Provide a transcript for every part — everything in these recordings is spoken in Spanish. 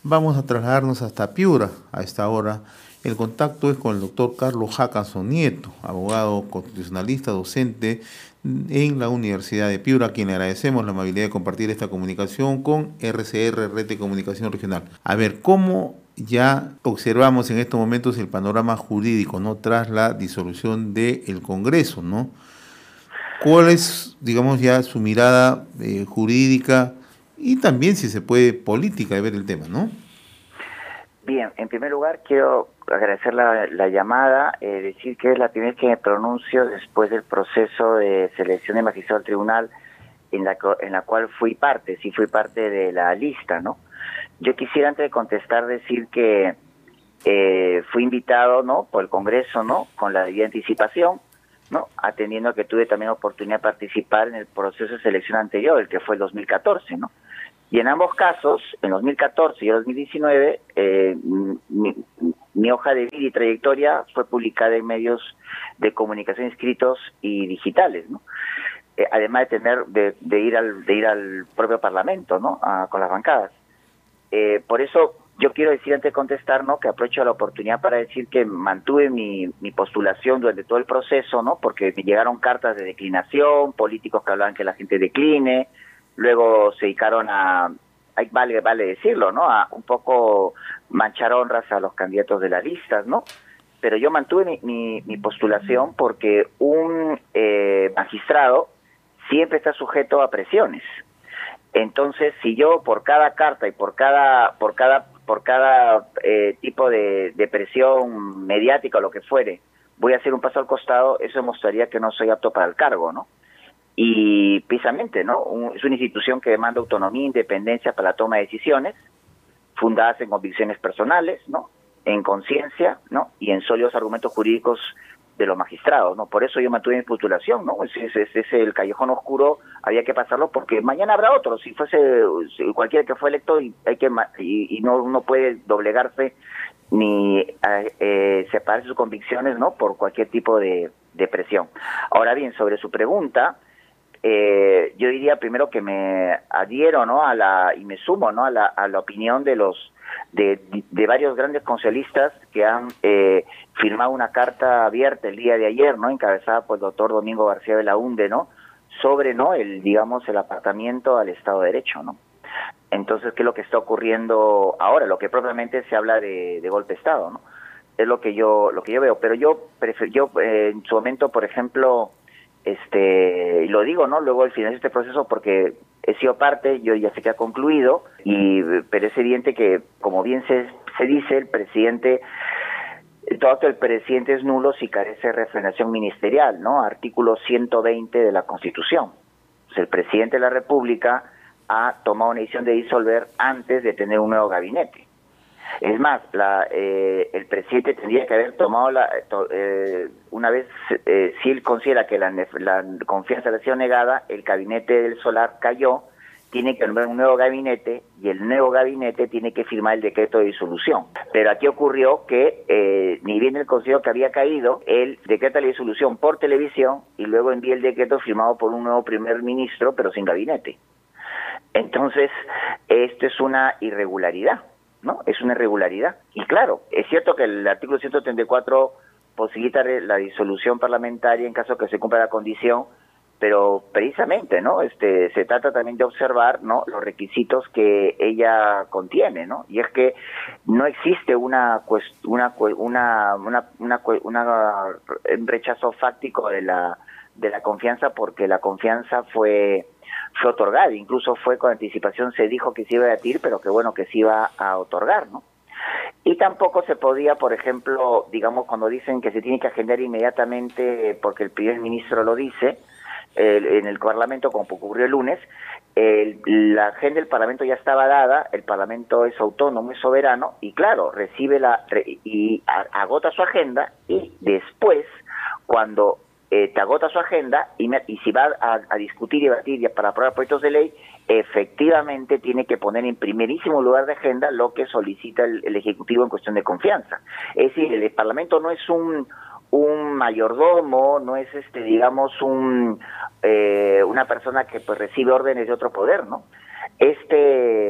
Vamos a trasladarnos hasta Piura a esta hora. El contacto es con el doctor Carlos Hackanson Nieto, abogado constitucionalista, docente en la Universidad de Piura, a quien le agradecemos la amabilidad de compartir esta comunicación con RCR, Red de Comunicación Regional. A ver, ¿cómo ya observamos en estos momentos el panorama jurídico, ¿no? Tras la disolución del Congreso, ¿no? ¿Cuál es, digamos, ya su mirada jurídica y también, si se puede, política de ver el tema, ¿no? Bien, en primer lugar quiero agradecer la llamada, decir que es la primera vez que me pronuncio después del proceso de selección de magistrado del tribunal en la cual fui parte de la lista, ¿no? Yo quisiera antes de contestar decir que fui invitado, ¿no?, por el Congreso, ¿no?, con la debida anticipación, ¿no?, atendiendo a que tuve también oportunidad de participar en el proceso de selección anterior, el que fue el 2014, ¿no? Y en ambos casos, en 2014 y el 2019, mi hoja de vida y trayectoria fue publicada en medios de comunicación escritos y digitales, ¿no? Además de ir al propio Parlamento, ¿no?, con las bancadas. Por eso yo quiero decir antes de contestar, ¿no?, que aprovecho la oportunidad para decir que mantuve mi postulación durante todo el proceso, ¿no?, porque me llegaron cartas de declinación, políticos que hablaban que la gente decline. Luego se dedicaron vale decirlo, ¿no?, a un poco manchar honras a los candidatos de las listas, ¿no? Pero yo mantuve mi postulación porque un magistrado siempre está sujeto a presiones. Entonces, si yo por cada carta y por cada tipo de presión mediática o lo que fuere, voy a hacer un paso al costado, eso mostraría que no soy apto para el cargo, ¿no? Y precisamente, ¿no?, es una institución que demanda autonomía e independencia para la toma de decisiones, fundadas en convicciones personales, ¿no?, en conciencia, ¿no?, y en sólidos argumentos jurídicos de los magistrados, ¿no? Por eso yo mantuve mi postulación, ¿no? Es el callejón oscuro, había que pasarlo porque mañana habrá otro, si fuese cualquiera que fue electo, y no uno puede doblegarse ni separar sus convicciones, ¿no?, por cualquier tipo de presión. Ahora bien, sobre su pregunta, yo diría primero que me adhiero, ¿no?, y me sumo, ¿no?, a la opinión de varios grandes consellistas que han firmado una carta abierta el día de ayer, ¿no?, encabezada por el doctor Domingo García Belaúnde, ¿no?, sobre, ¿no?, el apartamiento al Estado de Derecho, ¿no? Entonces, ¿qué es lo que está ocurriendo ahora? Lo que propiamente se habla de golpe de Estado, ¿no? Es lo que yo veo. Pero yo en su momento, por ejemplo, y lo digo, ¿no?, luego al final de este proceso, porque he sido parte, yo ya sé que ha concluido, pero es evidente que, como bien se dice, el presidente, todo acto del presidente es nulo si carece de refrendación ministerial, ¿no? Artículo 120 de la Constitución. O sea, el presidente de la República ha tomado una decisión de disolver antes de tener un nuevo gabinete. Es más, el presidente tendría que haber tomado una vez, si él considera que la confianza le ha sido negada, el gabinete del Solar cayó, tiene que nombrar un nuevo gabinete y el nuevo gabinete tiene que firmar el decreto de disolución. Pero aquí ocurrió que ni bien el Consejo que había caído, él decreta la disolución por televisión y luego envía el decreto firmado por un nuevo primer ministro, pero sin gabinete. Entonces, esto es una irregularidad, ¿no? Es una irregularidad. Y claro, es cierto que el artículo 134 posibilita la disolución parlamentaria en caso que se cumpla la condición, pero precisamente, ¿no?, se trata también de observar, ¿no?, los requisitos que ella contiene, ¿no? Y es que no existe un rechazo fáctico de la confianza, porque la confianza fue otorgada, incluso fue con anticipación, se dijo que se iba a debatir, pero que bueno, que se iba a otorgar, ¿no? Y tampoco se podía, por ejemplo, digamos, cuando dicen que se tiene que agendar inmediatamente porque el primer ministro lo dice, en el Parlamento, como ocurrió el lunes, la agenda del Parlamento ya estaba dada, el Parlamento es autónomo, es soberano, y claro, agota su agenda, y después, cuando te agota su agenda, y si va a discutir y debatir para aprobar proyectos de ley, efectivamente tiene que poner en primerísimo lugar de agenda lo que solicita el Ejecutivo en cuestión de confianza. Es decir, el Parlamento no es un mayordomo, no es digamos una persona que pues recibe órdenes de otro poder, ¿no?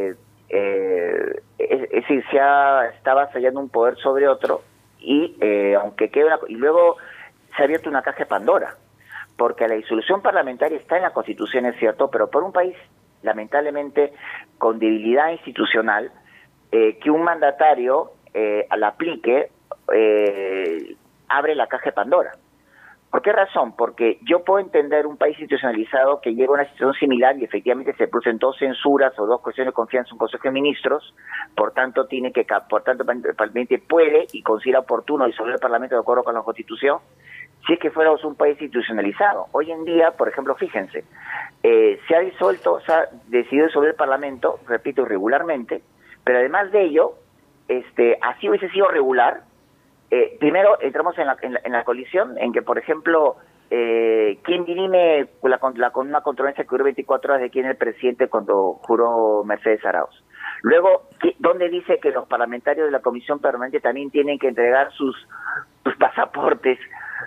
es decir, está avasallando un poder sobre otro y aunque quede y luego se ha abierto una caja de Pandora, porque la disolución parlamentaria está en la Constitución, es cierto, pero por un país lamentablemente con debilidad institucional, que un mandatario la aplique abre la caja de Pandora. ¿Por qué razón? Porque yo puedo entender un país institucionalizado que llega a una situación similar y efectivamente se producen 2 censuras o 2 cuestiones de confianza en un Consejo de Ministros, por tanto el Parlamento puede y considera oportuno disolver el Parlamento de acuerdo con la Constitución, si es que fuéramos un país institucionalizado. Hoy en día, por ejemplo, fíjense, se ha decidido disolver el Parlamento, repito, irregularmente, pero además de ello, así hubiese sido regular. Primero entramos en la colisión en que, por ejemplo, ¿quién dirime con una controversia que duró 24 horas de quién era el presidente cuando juró Mercedes Arauz? Luego, ¿dónde dice que los parlamentarios de la Comisión Permanente también tienen que entregar sus pasaportes?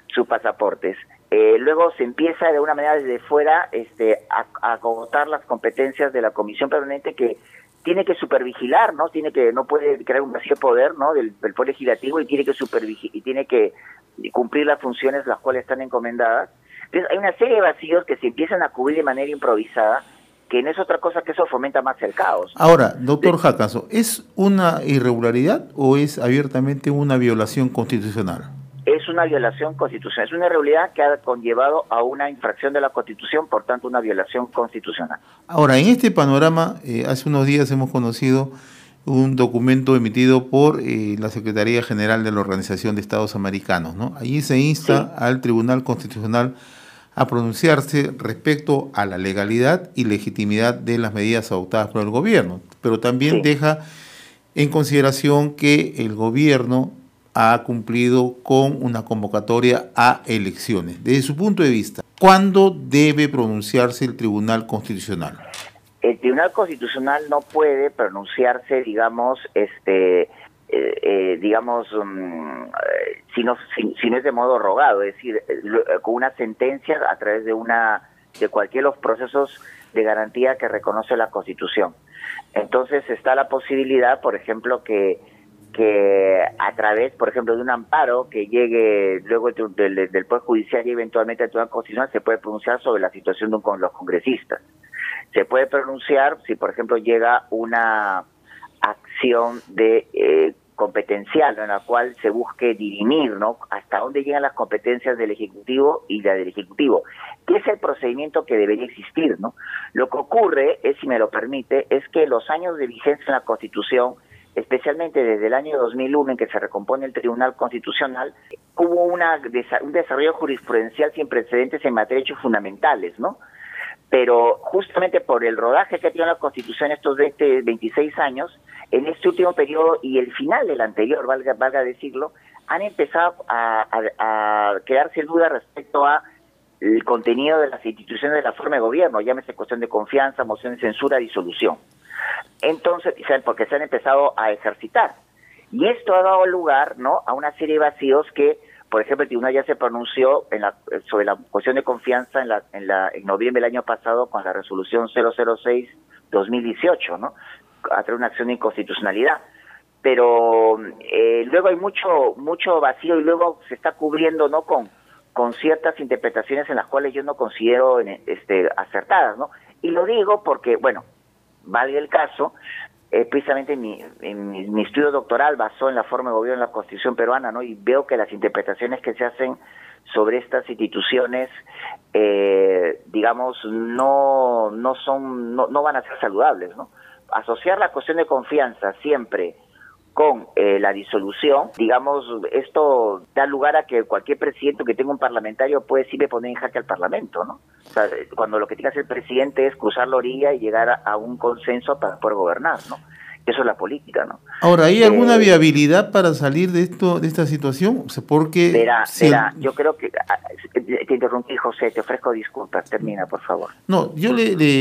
Luego se empieza de una manera desde fuera a agotar las competencias de la Comisión Permanente, que tiene que supervigilar, ¿no? No puede crear un vacío de poder, ¿no? del Poder Legislativo, y tiene que cumplir las funciones las cuales están encomendadas. Entonces hay una serie de vacíos que se empiezan a cubrir de manera improvisada, que no es otra cosa que eso fomenta más el caos. Ahora, doctor Jácanso, ¿es una irregularidad o es abiertamente una violación constitucional? Es una violación constitucional, es una irregularidad que ha conllevado a una infracción de la Constitución, por tanto una violación constitucional. Ahora, en este panorama, hace unos días hemos conocido un documento emitido por la Secretaría General de la Organización de Estados Americanos, ¿no? Allí se insta al Tribunal Constitucional a pronunciarse respecto a la legalidad y legitimidad de las medidas adoptadas por el gobierno, pero también deja en consideración que el gobierno ha cumplido con una convocatoria a elecciones. Desde su punto de vista, ¿cuándo debe pronunciarse el Tribunal Constitucional? El Tribunal Constitucional no puede pronunciarse, digamos, si no es de modo rogado, es decir, con una sentencia a través de cualquiera de los procesos de garantía que reconoce la Constitución. Entonces está la posibilidad, por ejemplo, que a través, por ejemplo, de un amparo que llegue luego del Poder Judicial y eventualmente al Tribunal Constitucional, se puede pronunciar sobre la situación con los congresistas. Se puede pronunciar si, por ejemplo, llega una acción de competencial, ¿no?, en la cual se busque dirimir, ¿no?, hasta dónde llegan las competencias del Ejecutivo y la del Ejecutivo, que es el procedimiento que debería existir, ¿no? Lo que ocurre es, si me lo permite, es que los años de vigencia en la Constitución, especialmente desde el año 2001 en que se recompone el Tribunal Constitucional, hubo un desarrollo jurisprudencial sin precedentes en materia de hechos fundamentales, ¿no? Pero justamente por el rodaje que ha tenido la Constitución estos 26 años, en este último periodo y el final del anterior, valga decirlo, han empezado a crearse dudas respecto a el contenido de las instituciones de la forma de gobierno, llámese cuestión de confianza, moción de censura, disolución. Entonces, porque se han empezado a ejercitar. Y esto ha dado lugar, ¿no?, a una serie de vacíos que, por ejemplo, el tribunal ya se pronunció sobre la cuestión de confianza en noviembre del año pasado con la resolución 006-2018, ¿no?, a través de una acción de inconstitucionalidad. Pero luego hay mucho vacío y luego se está cubriendo, ¿no?, con ciertas interpretaciones en las cuales yo no considero acertadas, ¿no? Y lo digo porque, bueno, valga el caso, precisamente mi estudio doctoral basó en la forma de gobierno de la Constitución peruana, ¿no? Y veo que las interpretaciones que se hacen sobre estas instituciones, digamos, no van a ser saludables, ¿no? Asociar la cuestión de confianza siempre con la disolución, digamos, esto da lugar a que cualquier presidente que tenga un parlamentario puede siempre poner en jaque al Parlamento, ¿no? O sea, cuando lo que tiene que hacer el presidente es cruzar la orilla y llegar a un consenso para poder gobernar, ¿no? Eso es la política, ¿no? Ahora, ¿hay alguna viabilidad para salir de esta situación? O sea, porque... Verá, yo creo que... Te interrumpí, José, te ofrezco disculpas. Termina, por favor. No, yo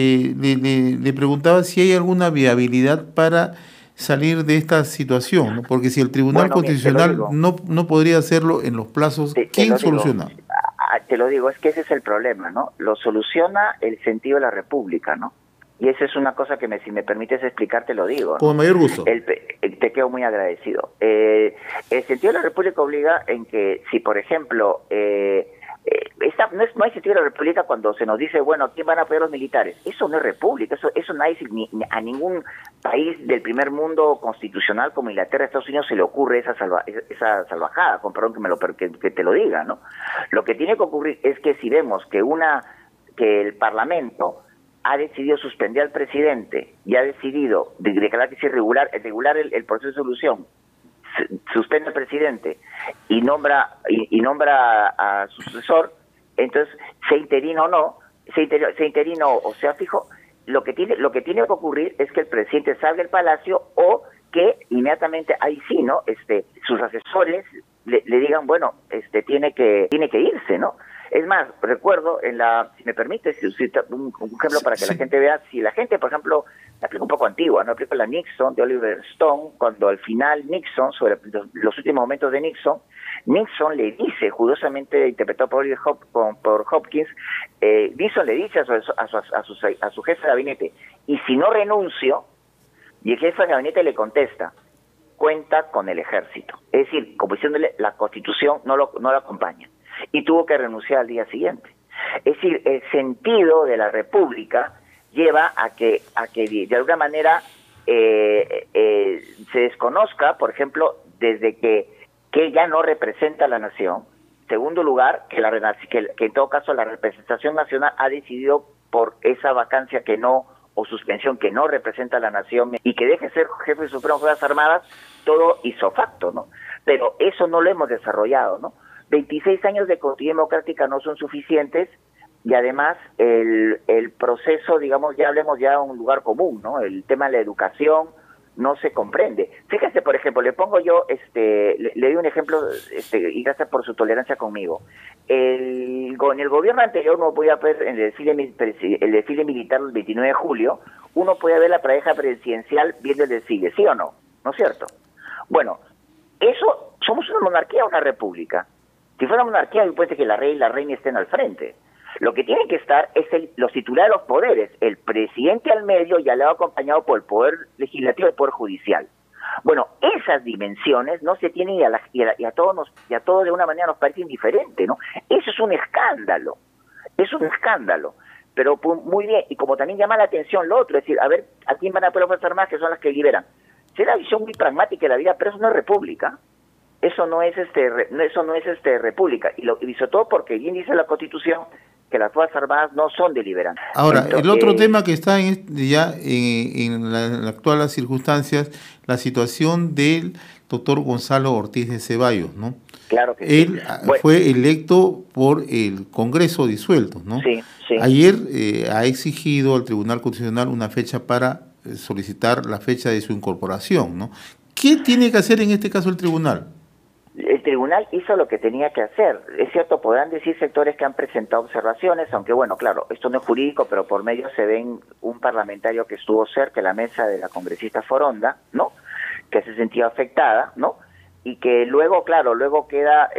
le preguntaba si hay alguna viabilidad para salir de esta situación, ¿no? Porque si el Tribunal Constitucional no podría hacerlo en los plazos, ¿quién soluciona? Te lo digo, es que ese es el problema, ¿no? Lo soluciona el sentido de la República, ¿no? Y esa es una cosa que si me permites explicar, te lo digo, ¿no? Con mayor gusto. Te quedo muy agradecido. El sentido de la República obliga en que si, por ejemplo, no hay sentido de la República cuando se nos dice, bueno, ¿quién van a apoyar los militares? Eso no es República, eso nadie, a ningún país del primer mundo constitucional como Inglaterra, Estados Unidos, se le ocurre esa salvajada, con perdón que te lo diga, ¿no? Lo que tiene que ocurrir es que si vemos que el Parlamento ha decidido suspender al presidente y ha decidido declarar que es regular el proceso de solución, suspende al presidente y nombra a su sucesor, entonces sea interino o no, sea interino o sea fijo, lo que tiene que ocurrir es que el presidente salga del palacio o que inmediatamente ahí sí, ¿no? Sus asesores le digan, bueno, tiene que irse, ¿no? Es más, recuerdo si me permites, un ejemplo para que la gente vea, si la gente, por ejemplo, la aplica un poco antigua, ¿no? Aplica la Nixon de Oliver Stone, cuando al final Nixon, sobre los últimos momentos de Nixon le dice, judiciosamente interpretado por Hopkins, Nixon le dice a su jefe de gabinete, y si no renuncio, y el jefe de gabinete le contesta, cuenta con el ejército. Es decir, como diciéndole, la Constitución no lo acompaña. Y tuvo que renunciar al día siguiente. Es decir, el sentido de la República lleva a que de alguna manera se desconozca, por ejemplo, desde que ya no representa a la nación. Segundo lugar, que en todo caso la representación nacional ha decidido por esa vacancia o suspensión que no representa a la nación y que deje ser jefe supremo de las Fuerzas Armadas, todo hizo facto, ¿no? Pero eso no lo hemos desarrollado, ¿no? 26 años de continuidad democrática no son suficientes y además el proceso, digamos, ya hablemos ya de un lugar común, ¿no? El tema de la educación no se comprende. Fíjese, por ejemplo, le pongo yo, le doy un ejemplo, y gracias por su tolerancia conmigo. En el gobierno anterior uno podía ver en el desfile militar el 29 de julio, uno podía ver la pareja presidencial viendo el desfile, ¿sí o no? ¿No es cierto? Bueno, somos una monarquía o una república. Si fuera una monarquía, me parece que la rey y la reina estén al frente. Lo que tienen que estar es los titulares de los poderes, el presidente al medio y al lado acompañado por el poder legislativo y el poder judicial. Bueno, esas dimensiones no se tienen y a todos de una manera nos parece indiferente, ¿no? Eso es un escándalo, pero muy bien, y como también llama la atención lo otro, es decir, a ver, ¿a quién van a poder ofrecer más que son las que liberan? Es una visión muy pragmática de la vida, pero eso no es república. Eso no es república, y sobre todo porque bien dice la Constitución que las Fuerzas Armadas no son deliberantes. Ahora, el otro tema que está en las actuales circunstancias, la situación del doctor Gonzalo Ortiz de Ceballos, ¿no? Claro que sí. Él fue electo por el Congreso disuelto, ¿no? Sí, sí. Ayer ha exigido al Tribunal Constitucional una fecha para solicitar la fecha de su incorporación, ¿no? ¿Qué tiene que hacer en este caso el tribunal? El tribunal hizo lo que tenía que hacer. Es cierto, podrán decir sectores que han presentado observaciones, aunque bueno, claro, esto no es jurídico, pero por medio se ven un parlamentario que estuvo cerca de la mesa de la congresista Foronda, ¿no? Que se sentía afectada, ¿no? Y que luego, claro, luego queda,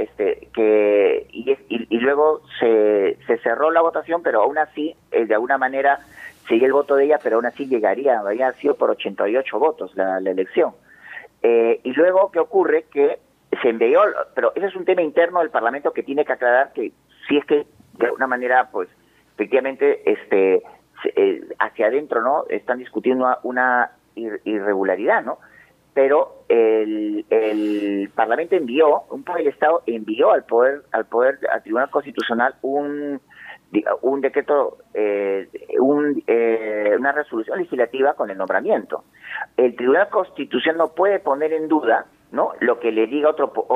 y luego se cerró la votación, pero aún así, de alguna manera, sigue el voto de ella, pero aún así habría sido por 88 votos la elección. Y luego, ¿qué ocurre? Que se envió, pero ese es un tema interno del Parlamento que tiene que aclarar que si es que de alguna manera, pues, efectivamente, hacia adentro, ¿no? Están discutiendo una irregularidad, ¿no? Pero el Parlamento un poder del Estado envió al Tribunal Constitucional un decreto, una resolución legislativa con el nombramiento. El Tribunal Constitucional no puede poner en duda, ¿no?, lo que le diga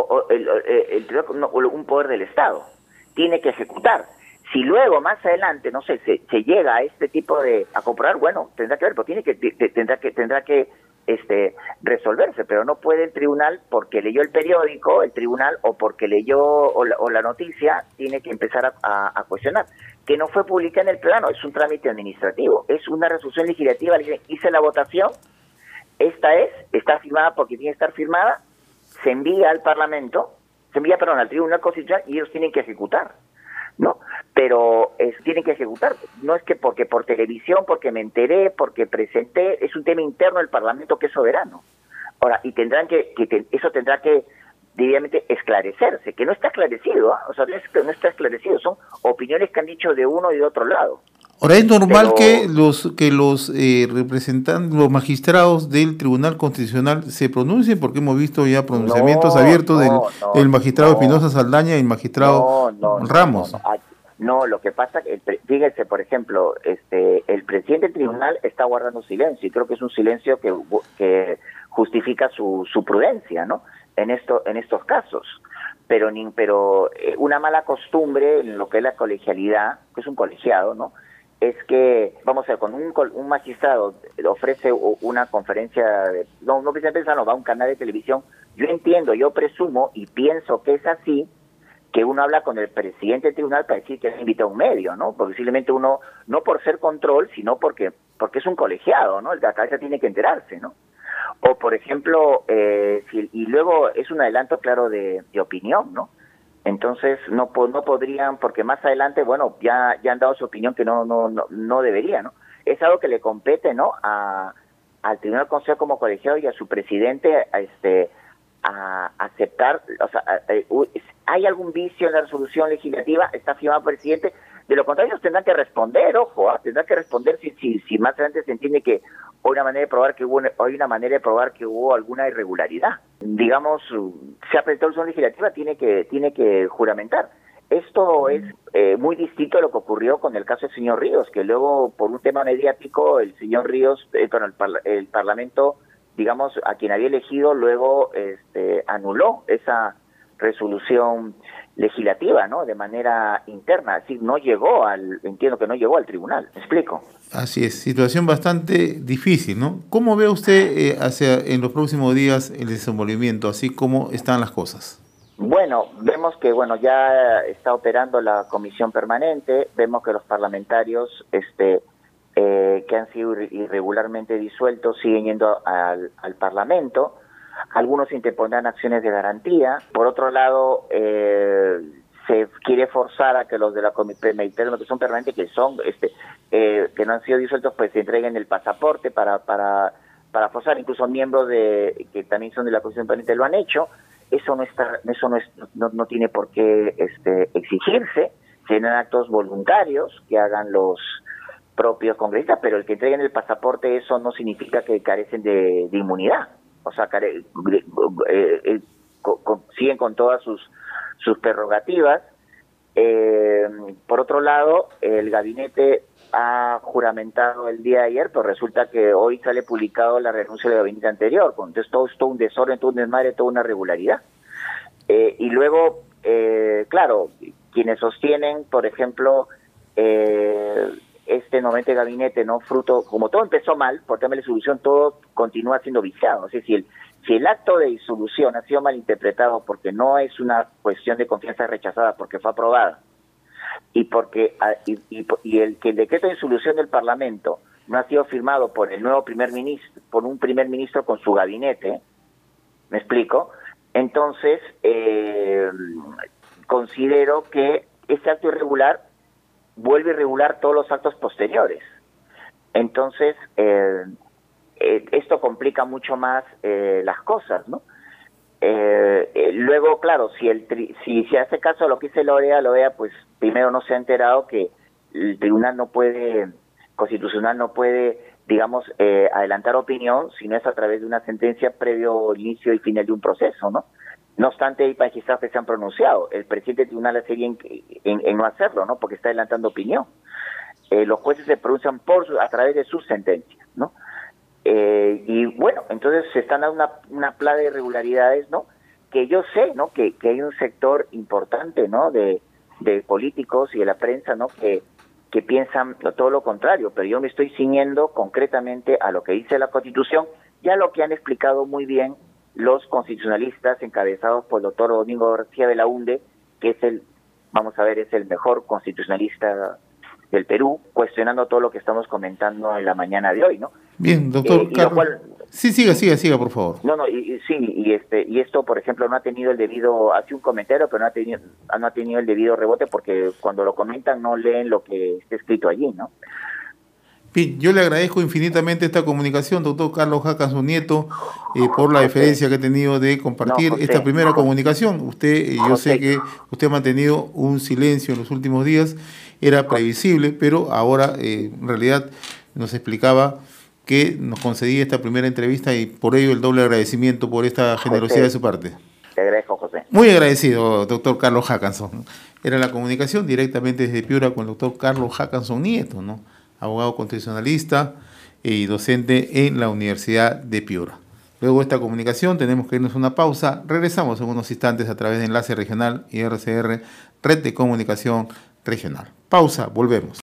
un poder del Estado. Tiene que ejecutar. Si luego más adelante, no sé, se llega a este tipo a comprobar, bueno, tendrá que ver, pero tendrá que resolverse, pero no puede el tribunal, porque leyó el periódico, o porque leyó o la noticia, tiene que empezar a cuestionar. Que no fue publicada en el plano, es un trámite administrativo, es una resolución legislativa, hice la votación, está firmada porque tiene que estar firmada, se envía al Parlamento, al Tribunal Constitucional y ellos tienen que ejecutar. ¿no? Pero tienen que ejecutar. No es que porque por televisión, porque me enteré, porque presenté, es un tema interno del Parlamento que es soberano. Ahora, y tendrán eso tendrá que debidamente esclarecerse, que no está esclarecido, o sea, no está esclarecido, son opiniones que han dicho de uno y de otro lado. Ahora, es normal que los representantes, los magistrados del Tribunal Constitucional se pronuncien, porque hemos visto ya pronunciamientos abiertos del magistrado Espinosa Saldaña y el magistrado Ramos. No, lo que pasa, fíjense, por ejemplo, el presidente del tribunal está guardando silencio, y creo que es un silencio que justifica su prudencia, ¿no? En estos casos. Pero una mala costumbre en lo que es la colegialidad, que es un colegiado, ¿no? Es que, vamos a ver, cuando un magistrado ofrece una conferencia, no va a un canal de televisión, yo entiendo, yo presumo y pienso que es así, que uno habla con el presidente del tribunal para decir que le invita a un medio, ¿no? Porque posiblemente uno, no por ser control, sino porque es un colegiado, ¿no? El de la cabeza tiene que enterarse, ¿no? O, por ejemplo, y luego es un adelanto claro de opinión, ¿no? Entonces no podrían, porque más adelante, bueno, ya han dado su opinión que no debería, ¿no? Es algo que le compete, ¿no? Al Tribunal Constitucional como colegiado y a su presidente a aceptar, o sea, hay algún vicio en la resolución legislativa, está firmado por el presidente, de lo contrario tendrán que responder, tendrán que responder si más adelante se entiende que hay una manera de probar que hubo alguna irregularidad. Digamos, se ha presentado resolución legislativa, tiene que juramentar. Esto es muy distinto a lo que ocurrió con el caso del señor Ríos, que luego, por un tema mediático, el señor Ríos, el Parlamento, digamos, a quien había elegido, luego anuló esa resolución legislativa, ¿no? De manera interna, es decir, entiendo que no llegó al tribunal, ¿me explico? Así es, situación bastante difícil, ¿no? ¿Cómo ve usted en los próximos días el desenvolvimiento, así como están las cosas? Bueno, vemos que ya está operando la comisión permanente, vemos que los parlamentarios que han sido irregularmente disueltos siguen yendo al Parlamento. Algunos interpondrán acciones de garantía. Por otro lado, se quiere forzar a que los de la comisión permanente que no han sido disueltos, pues se entreguen el pasaporte para forzar. Incluso miembros que también son de la comisión permanente lo han hecho. Eso no tiene por qué exigirse. Serán actos voluntarios que hagan los propios congresistas, pero el que entreguen el pasaporte, eso no significa que carecen de inmunidad. O sea, siguen con todas sus prerrogativas. Por otro lado, el gabinete ha juramentado el día de ayer, pero resulta que hoy sale publicado la renuncia del gabinete anterior. Entonces todo es todo un desorden, todo un desmadre, toda una irregularidad. Y luego, claro, quienes sostienen, por ejemplo, nuevamente gabinete, ¿no? Fruto, como todo empezó mal, por tema de disolución, todo continúa siendo viciado. Es decir, si el acto de disolución ha sido malinterpretado porque no es una cuestión de confianza rechazada, porque fue aprobada, y porque que el decreto de disolución del Parlamento no ha sido firmado por el nuevo primer ministro con su gabinete, ¿me explico? Entonces, considero que este acto irregular vuelve a irregular todos los actos posteriores. Entonces, esto complica mucho más las cosas, ¿no? Luego, claro, si se hace caso a lo que dice la OEA pues primero no se ha enterado que el Tribunal Constitucional no puede, digamos, adelantar opinión si no es a través de una sentencia previo inicio y final de un proceso, ¿no? No obstante, hay magistrados que se han pronunciado. El presidente del tribunal hace bien en no hacerlo, ¿no? Porque está adelantando opinión. Los jueces se pronuncian a través de sus sentencias, ¿no? Y bueno, entonces se están dando una plaga de irregularidades, ¿no? Que yo sé, ¿no? Que hay un sector importante, ¿no? De políticos y de la prensa, ¿no? Que piensan todo lo contrario, pero yo me estoy ciñendo concretamente a lo que dice la Constitución y a lo que han explicado muy bien los constitucionalistas encabezados por el doctor Domingo García Belaúnde, que es el mejor constitucionalista del Perú, cuestionando todo lo que estamos comentando en la mañana de hoy, ¿no? Bien, doctor y lo Carlos. cual, Sí, siga, por favor. no, no, sí, y esto, por ejemplo, no ha tenido el debido, hace un comentario, pero no ha tenido el debido rebote porque cuando lo comentan no leen lo que está escrito allí, ¿no? Bien, yo le agradezco infinitamente esta comunicación, doctor Carlos Jaca, su nieto, por la José, deferencia que ha tenido de no, compartir esta primera comunicación. Usted, yo sé José, que usted ha mantenido un silencio en los últimos días, era previsible, pero ahora en realidad nos explicaba que nos concedía esta primera entrevista y por ello el doble agradecimiento por esta generosidad de José, su parte. te agradezco, José. Muy agradecido, doctor Carlos Hackanson. Era la comunicación directamente desde Piura con el doctor Carlos Hackanson Nieto, ¿no? Abogado constitucionalista y docente en la Universidad de Piura. Luego de esta comunicación tenemos que irnos a una pausa. Regresamos en unos instantes a través de Enlace Regional y RCR, Red de Comunicación Regional. Pausa, volvemos.